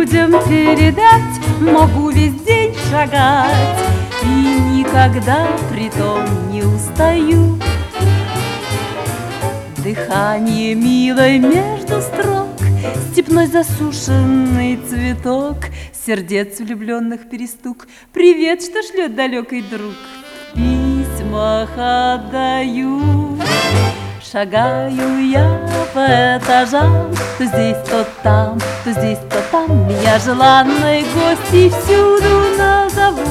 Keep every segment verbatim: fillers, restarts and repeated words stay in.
людям передать, могу весь день шагать и никогда притом не устаю. Дыхание милое между строк, степной засушенный цветок, сердец влюбленных перестук. Привет, что шлет далекий друг, в письмах отдаю. Шагаю я по этажам, то здесь, то там, то здесь, то там. Меня желанной гости всюду назовут.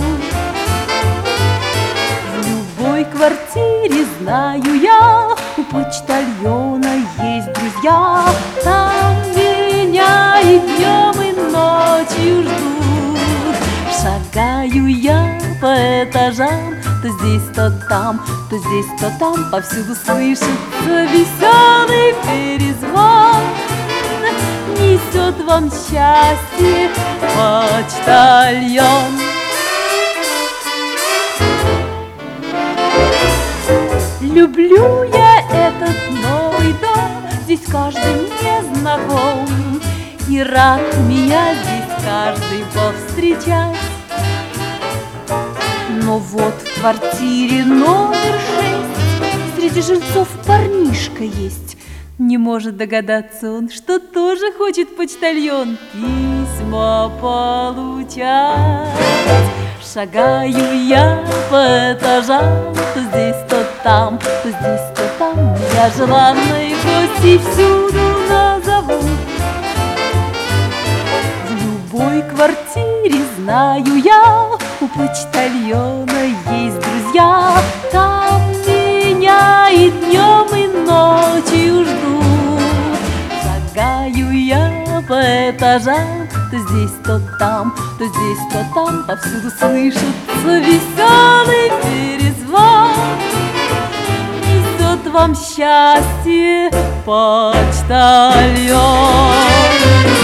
В любой квартире, знаю я, у почтальона есть друзья. Там меня и днем, и ночью ждут. Шагаю я по этажам, то здесь, то там, то здесь, то там. Повсюду слышится веселый перезвон. Несет вам счастье почтальон. Люблю я этот новый дом, здесь каждый мне знаком, и рад меня здесь каждый повстречать. Но вот в квартире номер шесть среди жильцов парнишка есть. Не может догадаться он, что тоже хочет почтальон письма получать. Шагаю я по этажам, то здесь, то там, то здесь, то там. Я желанной гости всюду назову. В любой квартире, знаю я, у почтальона есть друзья. Там меня и днем, и ночью ждут. Шагаю я по этажам, то здесь, то там, то здесь, то там. Повсюду слышится веселый перезвон. Несет вам счастье почтальон.